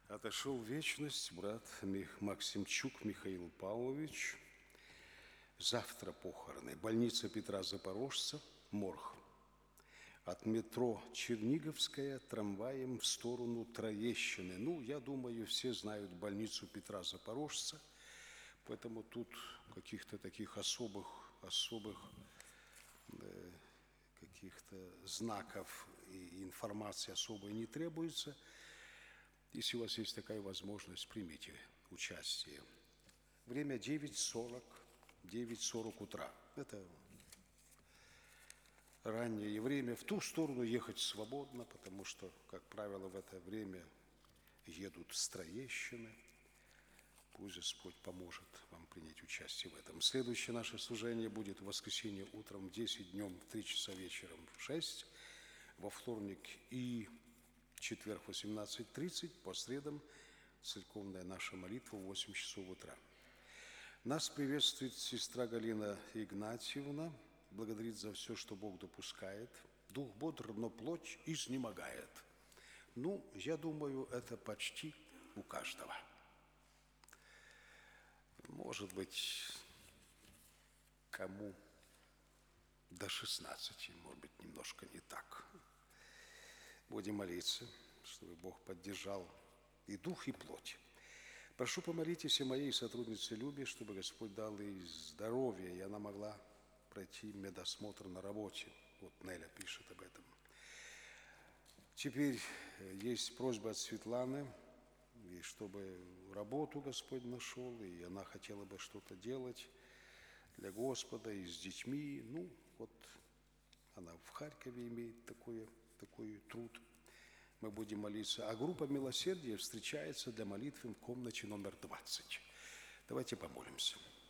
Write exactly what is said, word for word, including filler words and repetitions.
Отошел в вечность брат Мих- Максимчук Михаил Павлович. Завтра похороны. Больница Петра Запорожца, морг. От метро Черниговская трамваем в сторону Троещины. Ну, я думаю, все знают больницу Петра Запорожца, поэтому тут каких-то таких особых, особых э, каких-то знаков и информации особой не требуется. Если у вас есть такая возможность, примите участие. Время девять сорок, девять сорок утра. Это раннее время. В ту сторону ехать свободно, потому что, как правило, в это время едут с Троещины. Пусть Господь поможет вам принять участие в этом. Следующее наше служение будет в воскресенье утром в десять, днем в три часа вечером в шесть, во вторник и четверг в восемнадцать тридцать, по средам церковная наша молитва в восемь часов утра. Нас приветствует сестра Галина Игнатьевна, благодарит за все, что Бог допускает. Дух бодр, но плоть изнемогает. Ну, я думаю, это почти у каждого. Может быть, кому до шестнадцати, может быть, немножко не так. Будем молиться, чтобы Бог поддержал и дух, и плоть. Прошу, помолитесь о моей сотруднице Любе, чтобы Господь дал ей здоровье, и она могла пройти медосмотр на работе. Вот Неля пишет об этом. Теперь есть просьба от Светланы, и чтобы работу Господь нашел, и она хотела бы что-то делать для Господа и с детьми. Ну, вот она в Харькове имеет такое, такой труд. Мы будем молиться. А группа милосердия встречается для молитвы в комнате номер двадцать. Давайте помолимся.